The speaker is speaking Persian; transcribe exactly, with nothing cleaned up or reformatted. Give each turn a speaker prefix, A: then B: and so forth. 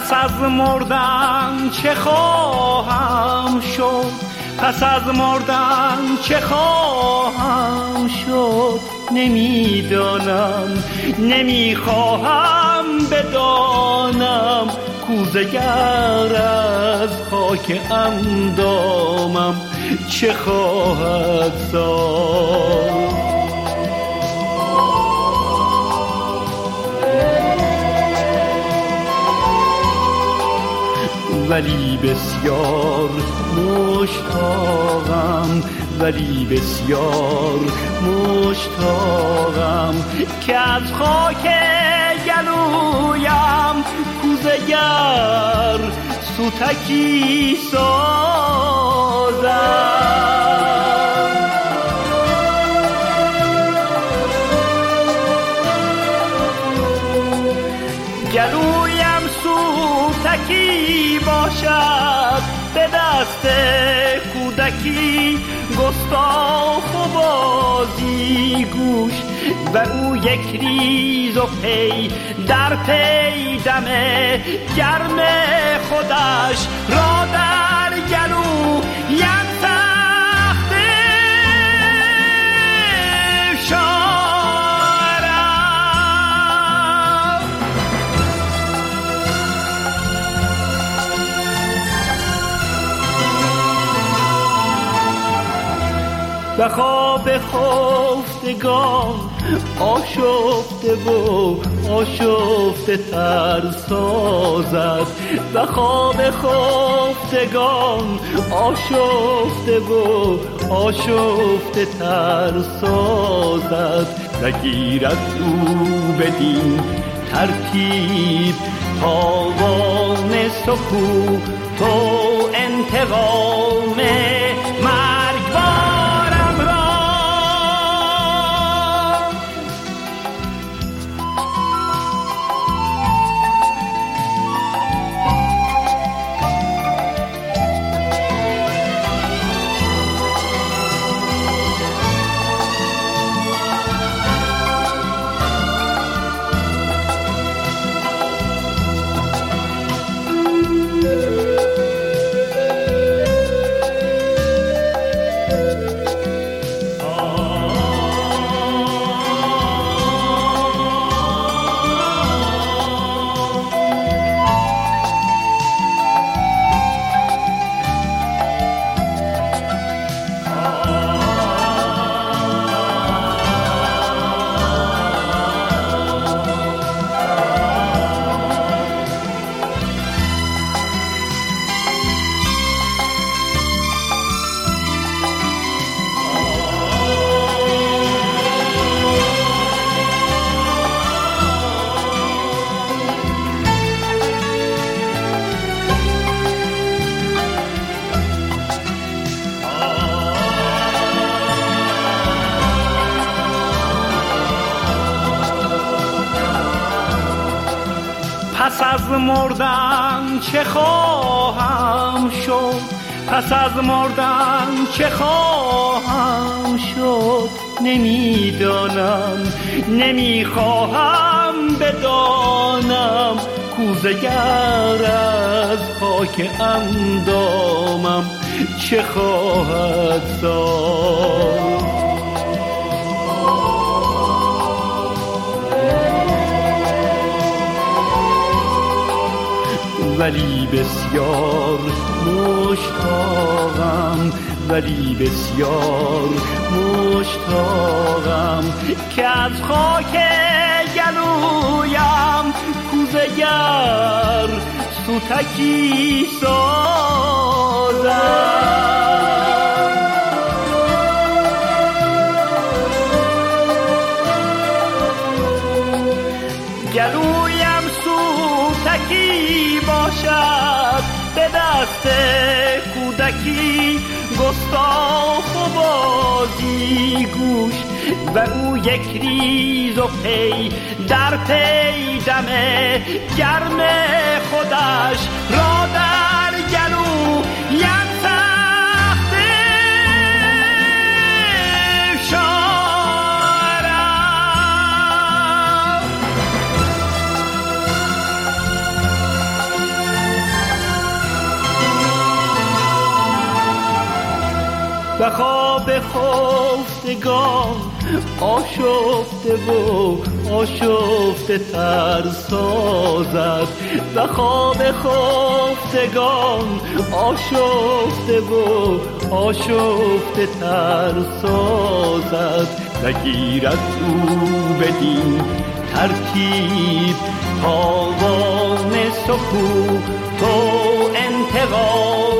A: پس از مردن چه خواهم شد، پس از مردن چه خواهم شد، نمیدانم نمیخواهم بدانم، کوزه‌گر از خاک اندامم چه خواهد ساخت. ولی بسیار مشتاقم، ولی بسیار مشتاقم که از خاک گلویم کوزه‌گر سوتکی سازم. گلویم سوتکی باشد به دست کودکی، گستاخ و بازی گوش و او یک ریز و پی در پی دم گرم خودش را در گلو یک تخته شارم. و خواب خفتگان آشفته و آشفته تر سازد، و خواب خفتگان آشفته و آشفته تر سازد، و گیرد او بدین ترتیب تاوان سکوت و انتقام مرگبارم را. پس از مردن چه خواهم شد، پس از مردن چه خواهم شد، نمیدانم نمیخواهم بدانم، کوزه‌گر از خاک اندامم چه خواهد ساخت. ولی بسیار مشتاقم، ولی بسیار مشتاقم که از خاک گلویم کوزه‌گر سوتکی سازم. گلویم سوتکی باشد به دست کودکی، گستاخ و بازی گوش و او یک ریز و پی در پی دم گرم خودش را در گلو یک تخته شارم. خواب خفتگان آشفته و آشفته تر سازد، به خواب خفتگان آشفته و آشفته تر سازد. نگیرد او بدین ترتیب تاوان سکوت و انتقام